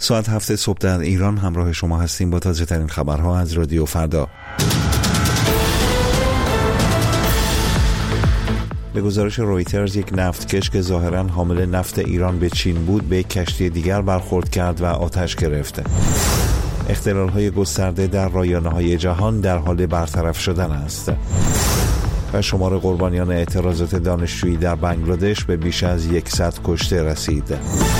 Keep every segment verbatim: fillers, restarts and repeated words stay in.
ساعت هفت صبح در ایران همراه شما هستیم با تازه ترین خبرها از رادیو فردا. به گزارش رویترز، یک نفتکش که ظاهراً حامل نفت ایران به چین بود به یک کشتی دیگر برخورد کرد و آتش گرفت. اختلال‌های گسترده در رایانه‌های جهان در حال برطرف شدن است. و شمار قربانیان اعتراضات دانشجویی در بنگلادش به بیش از صد کشته رسید.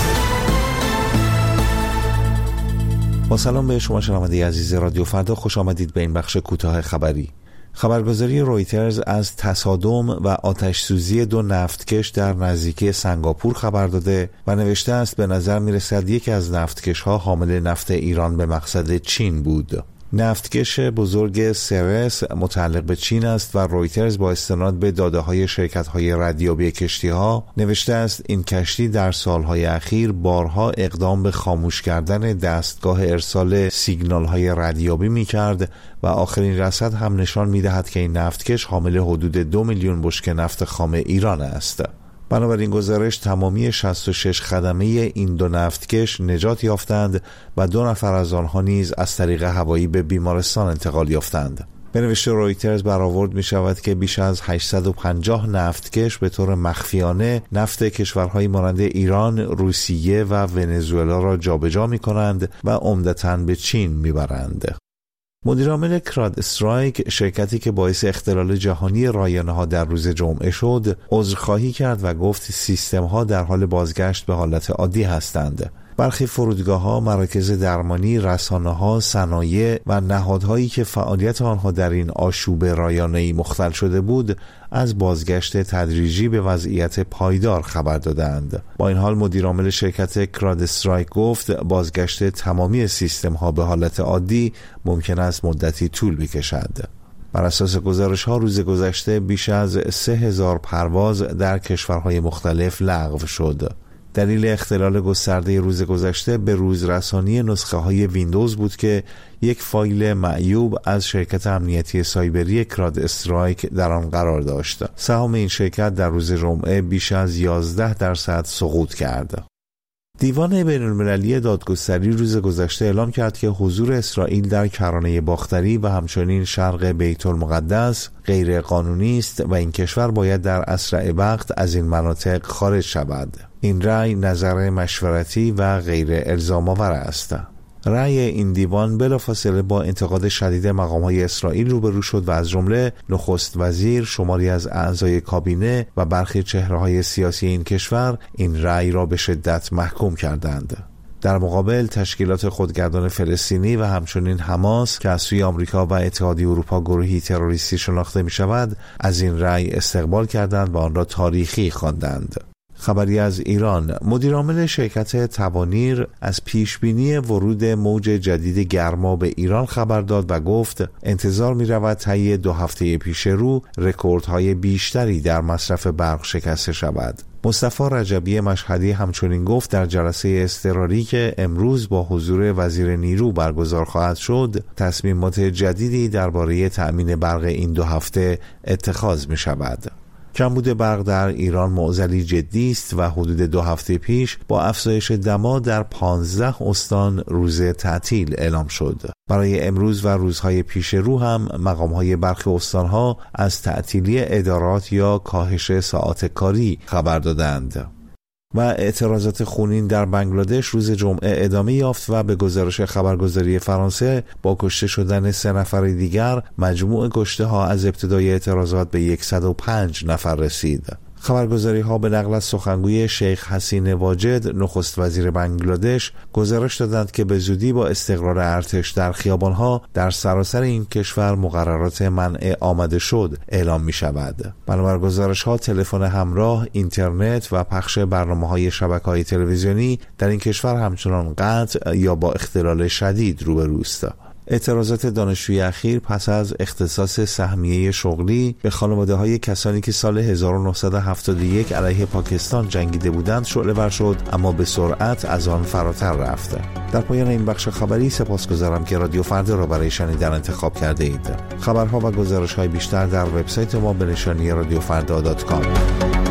با سلام به شما شنونده عزیز رادیو فردا، خوش آمدید به این بخش کوتاه خبری. خبرگزاری رویترز از تصادم و آتش سوزی دو نفتکش در نزدیکی سنگاپور خبر داده و نوشته است به نظر می رسد یکی از نفتکش‌ها حامل نفت ایران به مقصد چین بود. نفتکش بزرگ سرس متعلق به چین است و رویترز با استناد به داده‌های شرکت‌های ردیابی کشتی‌ها نوشته است این کشتی در سال‌های اخیر بارها اقدام به خاموش کردن دستگاه ارسال سیگنال‌های ردیابی می‌کرد و آخرین رصد هم نشان می‌دهد که این نفتکش حامل حدود دو میلیون بشکه نفت خام ایران است. بنابراین گزارش تمامی شصت و شش خدمه این دو نفتکش نجات یافتند و دو نفر از آنها نیز از طریق هوایی به بیمارستان انتقال یافتند. به نوشته رویترز برآورد می شود که بیش از هشتصد و پنجاه نفتکش به طور مخفیانه نفت کشورهای مانند ایران، روسیه و ونزوئلا را جابجا می کنند و عمدتاً به چین می برند. مدیرعامل کراد استرایک، شرکتی که باعث اختلال جهانی رایانه‌ها در روز جمعه شد، عذرخواهی کرد و گفت سیستم‌ها در حال بازگشت به حالت عادی هستند. برخی فرودگاه‌ها، مراکز درمانی، رسانه‌ها، صنایع و نهادهایی که فعالیت آنها در این آشوب رایانه‌ای مختل شده بود، از بازگشت تدریجی به وضعیت پایدار خبر دادند. با این حال مدیرعامل شرکت کراد استرایک گفت بازگشت تمامی سیستم‌ها به حالت عادی ممکن است مدتی طول بکشد. بر اساس گزارش‌ها روز گذشته بیش از سه هزار پرواز در کشورهای مختلف لغو شد. دلیل اختلال گسترده روز گذشته به روز رسانی نسخه های ویندوز بود که یک فایل معیوب از شرکت امنیتی سایبری کراد استرایک در آن قرار داشت. سهام این شرکت در روز جمعه بیش از یازده درصد سقوط کرد. دیوان بین‌المللی دادگستری روز گذشته اعلام کرد که حضور اسرائیل در کرانه باختری و همچنین شرق بیت المقدس غیر قانونی است و این کشور باید در اسرع وقت از این مناطق خارج شود. این رأی نظر مشورتی و غیر الزام آور است. رأی این دیوان بلافاصله با انتقاد شدید مقام‌های اسرائیل روبرو شد و از جمله نخست وزیر، شماری از اعضای کابینه و برخی چهره‌های سیاسی این کشور این رأی را به شدت محکوم کردند. در مقابل تشکیلات خودگردان فلسطینی و همچنین حماس که از سوی آمریکا و اتحادیه اروپا گروهی تروریستی شناخته می‌شود، از این رأی استقبال کردند و آن را تاریخی خواندند. خبری از ایران، مدیرعامل شرکت توانیر از پیشبینی ورود موج جدید گرما به ایران خبر داد و گفت انتظار می رود طی دو هفته پیش رو رکوردهای بیشتری در مصرف برق شکسته شود. مصطفی رجبی مشهدی همچنین گفت در جلسه اضطراری که امروز با حضور وزیر نیرو برگزار خواهد شد، تصمیمات جدیدی درباره تأمین برق این دو هفته اتخاذ می شود. کمبود برق در ایران معضلی جدی است و حدود دو هفته پیش با افزایش دما در پانزده استان روز تعطیل اعلام شد. برای امروز و روزهای پیش رو هم مقام‌های برخی استان‌ها از تعطیلی ادارات یا کاهش ساعات کاری خبر دادند. و اعتراضات خونین در بنگلادش روز جمعه ادامه یافت و به گزارش خبرگزاری فرانسه با کشته شدن سه نفر دیگر مجموع کشته ها از ابتدای اعتراضات به صد و پنج نفر رسید. خبرگزاری ها به نقل از سخنگوی شیخ حسین واجد، نخست وزیر بنگلادش، گزارش دادند که به زودی با استقرار ارتش در خیابان ها در سراسر این کشور مقررات منع آمده شد اعلام می شود. بنابر گزارش ها تلفن همراه، اینترنت و پخش برنامه های شبکه های تلویزیونی در این کشور همچنان قطع یا با اختلال شدید روبروست. اعتراضات دانشجوی اخیر پس از اختصاص سهمیه شغلی به خانواده های کسانی که سال هزار و نهصد و هفتاد و یک علیه پاکستان جنگیده بودند شعله ور شد، اما به سرعت از آن فراتر رفت. در پایان این بخش خبری سپاسگزارم که رادیو فردا را برای شنیدن انتخاب کرده اید. خبرها و گزارش های بیشتر در وبسایت ما به نشانی رادیو فردا دات کام.